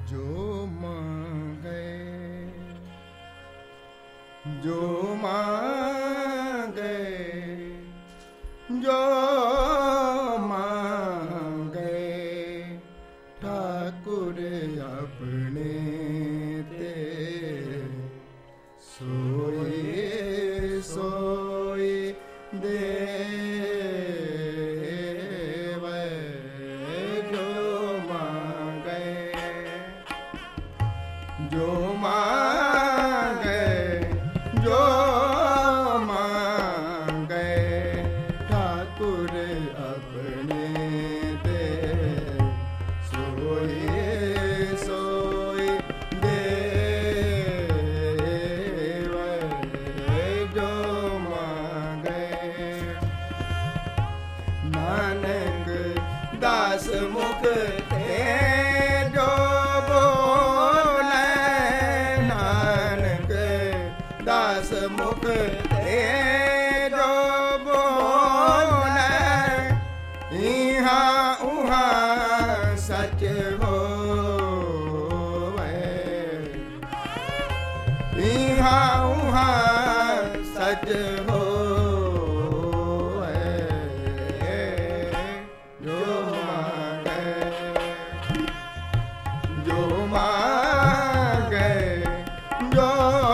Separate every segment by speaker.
Speaker 1: जो मांगे जो मांगे जो मांगे ठाकुर अपने ते सोए सोए दे जो मांगे जो मांगे ठाकुर अपने दे सोए सोए देव जो मांगे नानक दास मुख ते जो दास मुख ते जो बोले इहाँ उहाँ सच होवे इहाँ उहाँ सच होवे जो मांगे जो मांगे जो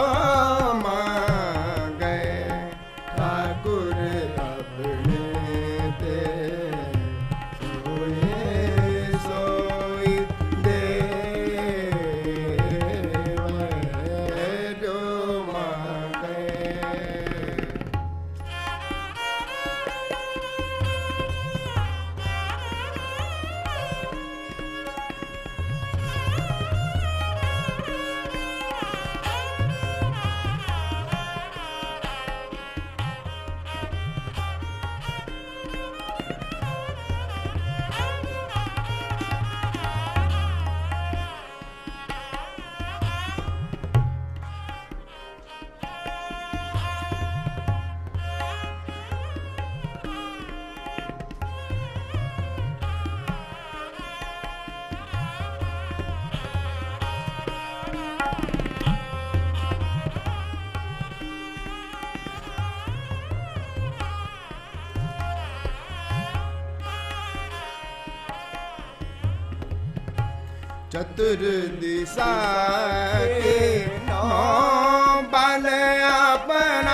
Speaker 1: चतुर दिशा के नौ बल अपना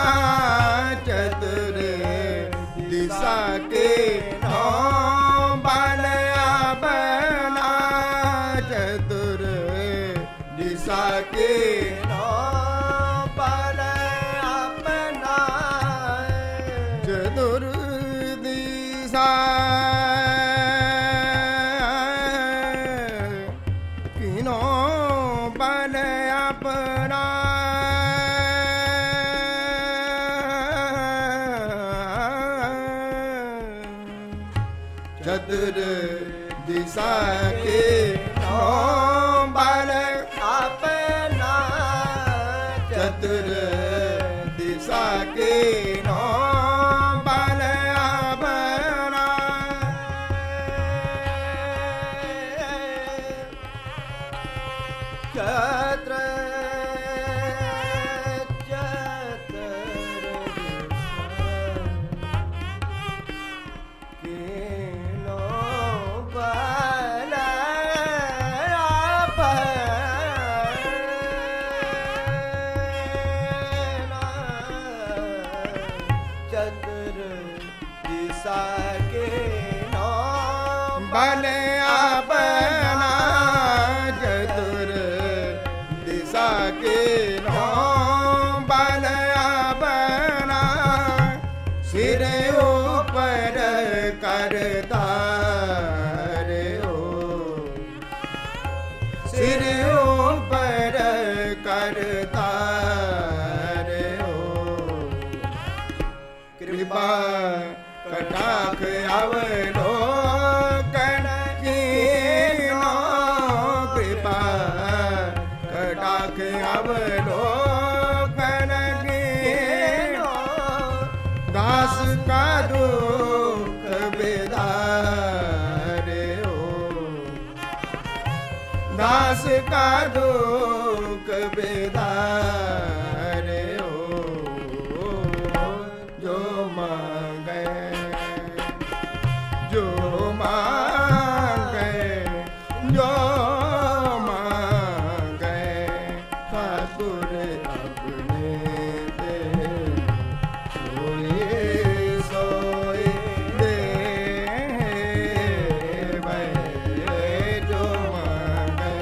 Speaker 1: चतुर दिशा के नौ बल अपना चतुर दिशा के नौ बल अपना चतुर दिशा बल अपना चतुर दिशा के नौ बल अपना चतुर दिशा के नौ बल अपना चत्र बल अपना चतुर दिशा के नौ बल अपना सिर ऊपर करता रे हो सिर ऊपर करता रे हो कृपा कटाक्ष अवलोकन कीनो कृपा कटाक्ष अवलोकन कीनो दास का दुख बेदारे हो दास का दुख बेदारे हो, जो मांगे जो मांगे जो मांगे ठाकुर अपने दे, सोए सोए दे भाई जो मांगे।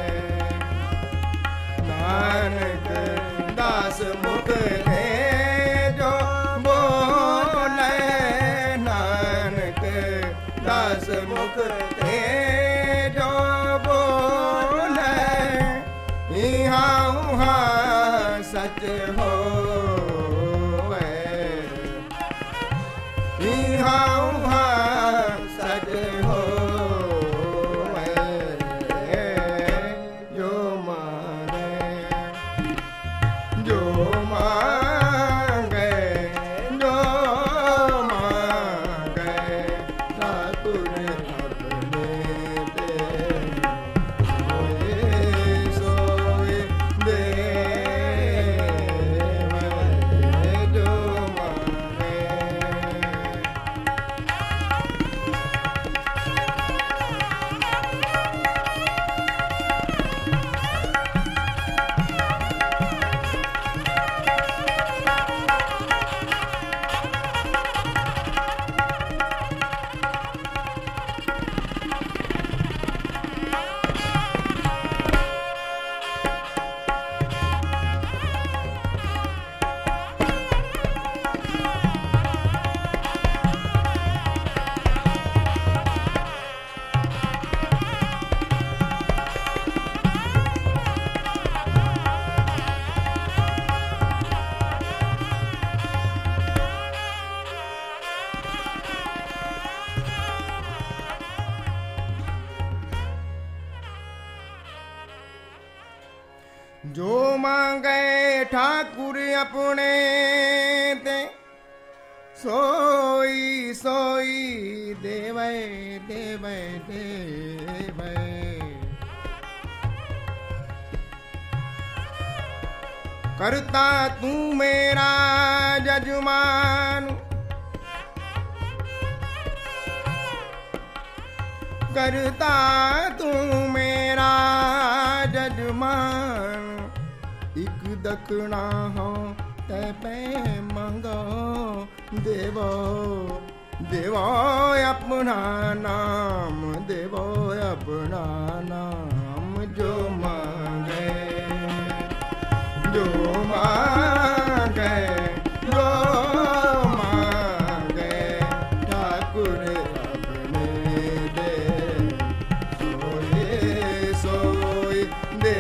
Speaker 1: नानक दास मुख दे जो बोले, नानक दास मुख दे जो बोले, यहाँ वहाँ सच हो, यहाँ वहाँ सच हो, जो मांगे जो मांगे जो मांगे ठाकुर अपने दे, सोए सोए दे जो मांगे। जो मांगे ठाकुर अपने ते, सोई सोई देवै देवै देवै। करता तू मेरा जजमान, करता तू मेरा जजमान, एक दक्षिणा हो ते पे मंगो, देवो देवो अपना नाम, देवो अपना नाम, जो मांगे जो मांगे जो मांगे ठाकुर अपने दे, सोए सोए दे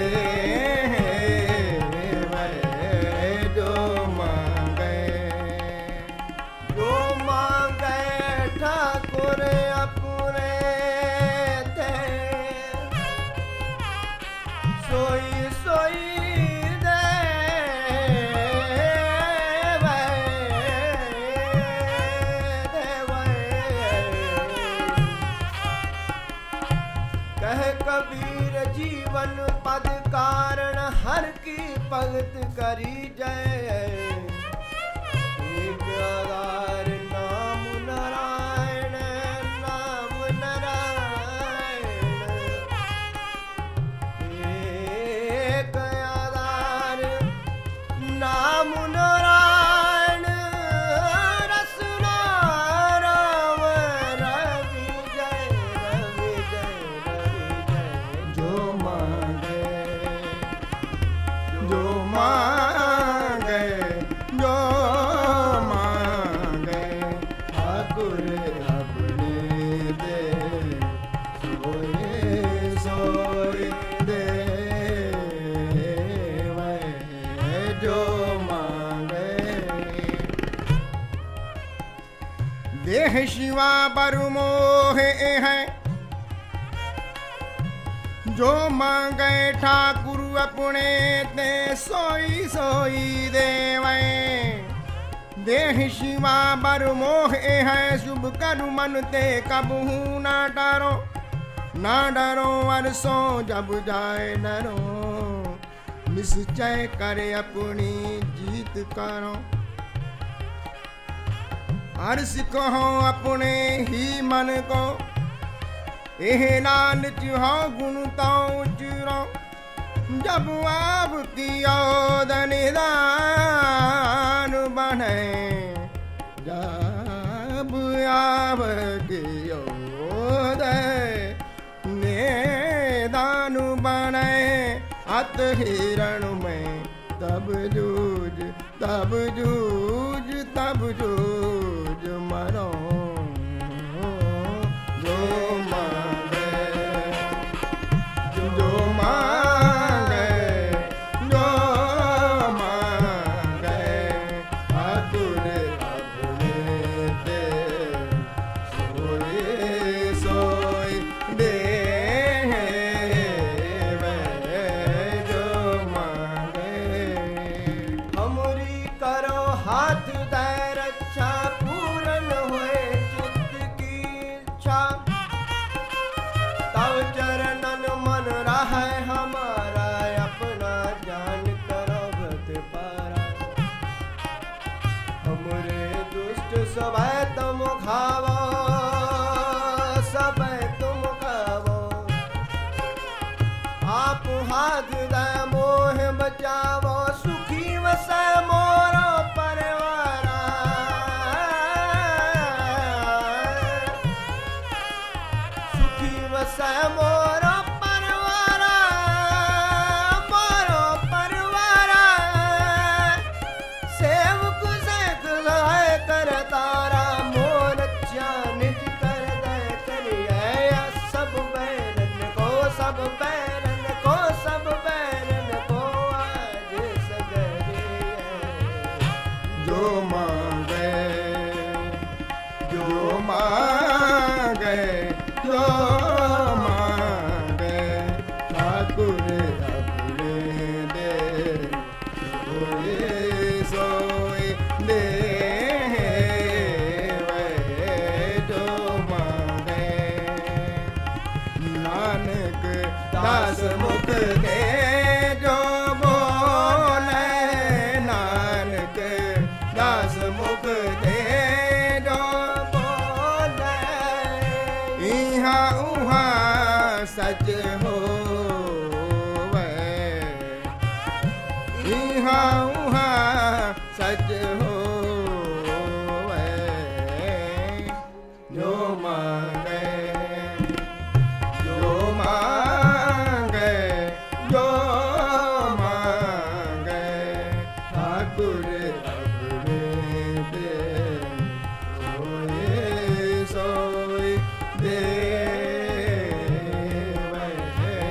Speaker 1: जो मांगे जो मांगे ठाकुर अपने दे, सोई सोई कबीर जीवन पद कारण हर की भगत करी जय, एक आधार नाम नारायण नाम नारायण, एक आधार नाम नारायण, रसना राम रवि जय रवि जय रवि जय। जो मांगे जो मांगे जो मांगे ठाकुर अपने दे, सोए सोए दे जो मांगे। देह शिवा पर मोह है, जो मांगे ठाकुर अपने ते, सोई सोई देवे। देह शिवा बर मोह है, शुभ करु मन ते कबहू ना टारो। ना डरो अरसों जब जाए डरो, निश्चय करे अपनी जीत करो। हर्ष कहो अपने ही मन को, एह लालच हो गुण तो चुरो। जब आप की ओद निदान बने, जब आप की ओद निदान बने, अत हिरण में तब जूझ तब जूझ तब जूझ मरो। जो मांगे जो मांगे जो मांगे, आतुर अपने दे, सोई सोई दे। हाथ दे रक्षा पूरन हुए चित्त की इच्छा, तव चरणन मन रहे हमारा, अपना जान करो व्रत पारा। हमरे दुष्ट सबे तुम खावो, सबे तुम खावो। आप हाथ दे मोह बचावो, सुखी वसै मोरो मोरो परवारा, मोरो परवारा। सेवक सेख लय कर तारा, मोर अच्छा निज कर दय करिए। सब बैरन को सब बैरन को सब बैरन को आज सगरे। जो मांगे जो मांगे जो मांगे, ठाकुर अपने दे, सोई सोई दे। जो मांगे नानक दास मुख के जो बोले, नानक दास मुख के जो बोले। इहाँ उहाँ सच होवे, इहाँ उहाँ सच होवे। जो मांगे जो मांगे जो मांगे, ठाकुर अपने दे, सोई सोई दे।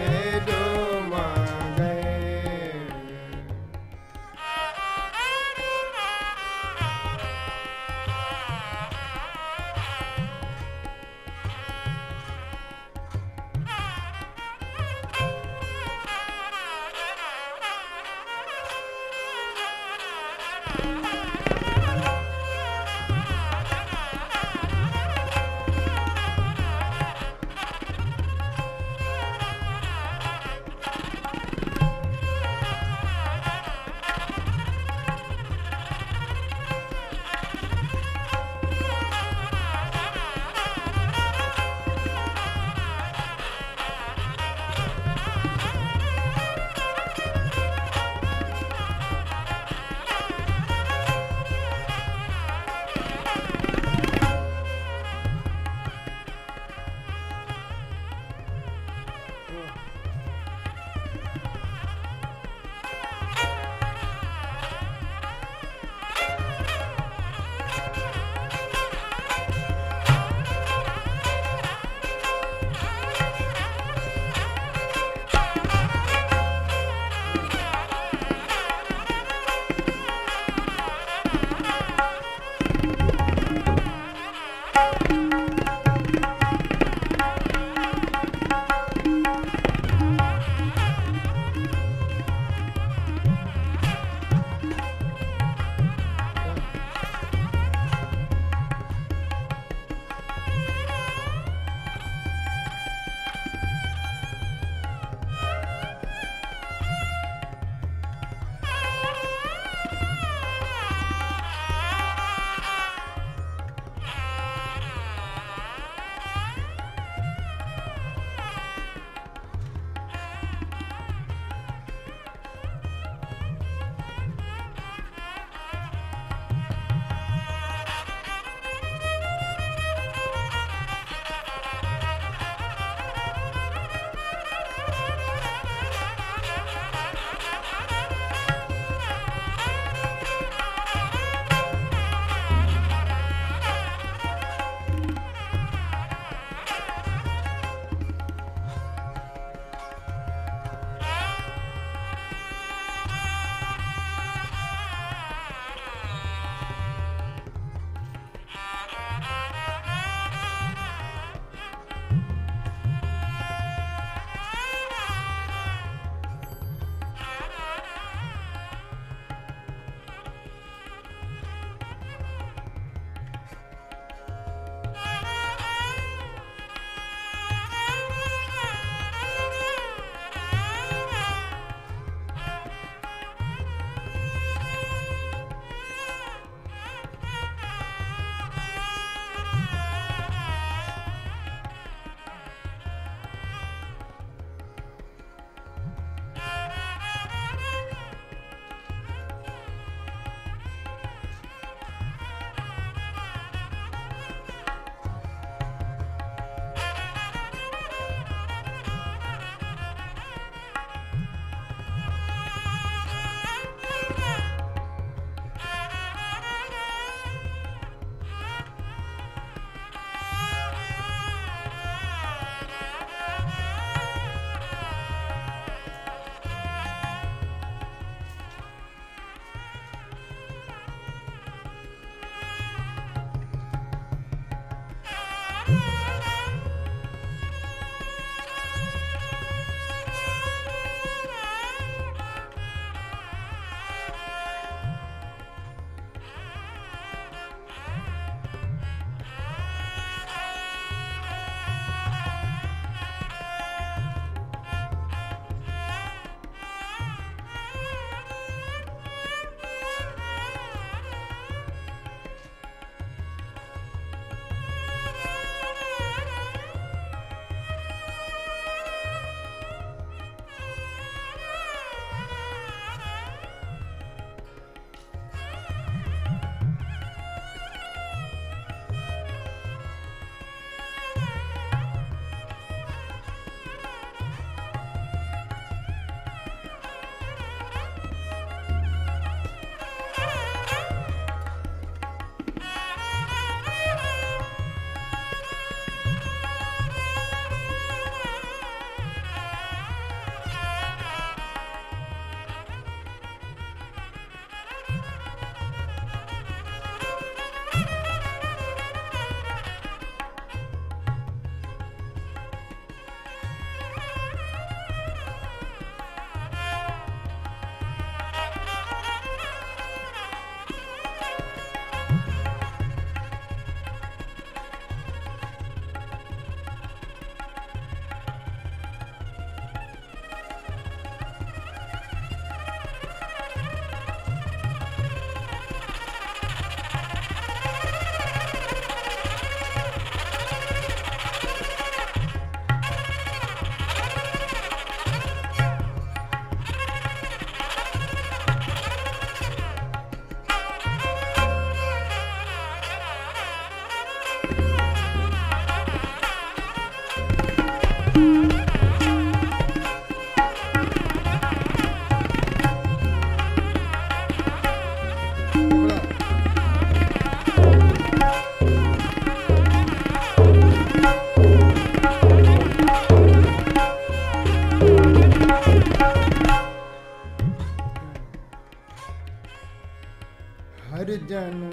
Speaker 1: जन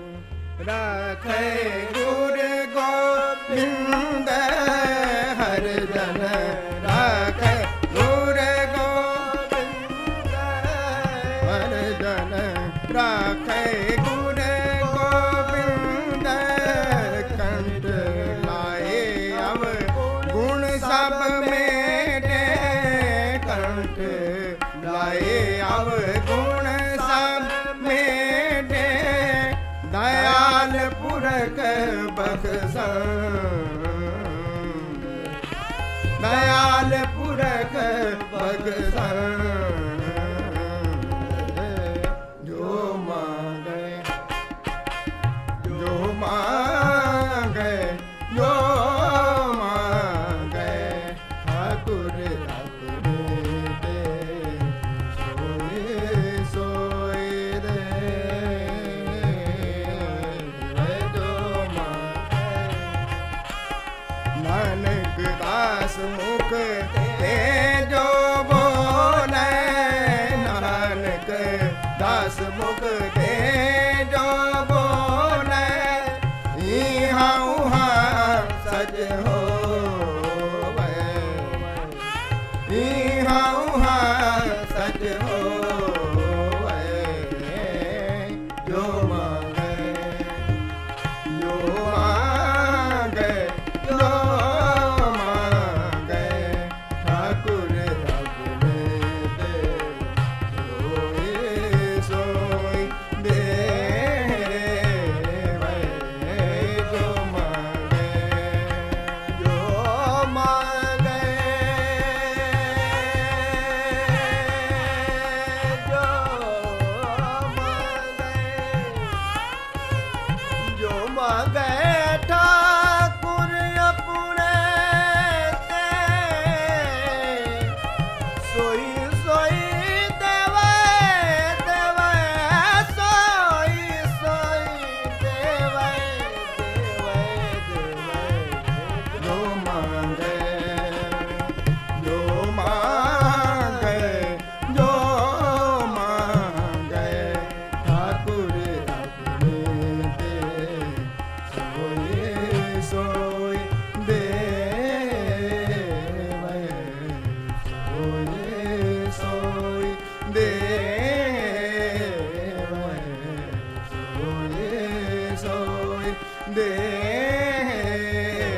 Speaker 1: राखे गुर गोविंद हर जन राखे गुर गोविंद हर जन राखे गुर गोविंद कंठ लाए अब गुण सब मेरे कंठ लाए अब गुण सब मेरे दयाल पुरख बख्शन दयाल पुरख बख्शन जो मांगे जो मांगे जो मांगे ठाकुर अपने दे सोए सोए रे नानक दास मुख ते जो बोले नानक दास मुख ते जो बोले इहाँ उहाँ सज हो इहाँ उहाँ सज हो जो मांगे जो मांगे जो मांगे ठाकुर अपने दे सोई सोई दे जो मांगे जो मांगे जो मांगे ठाकुर अपने ते सोई सोई देवे देवे सोई सोई देवे देवे देवे जो मांगे जो मांगे जो मांगे ठाकुर अपने ते सोई सोई दे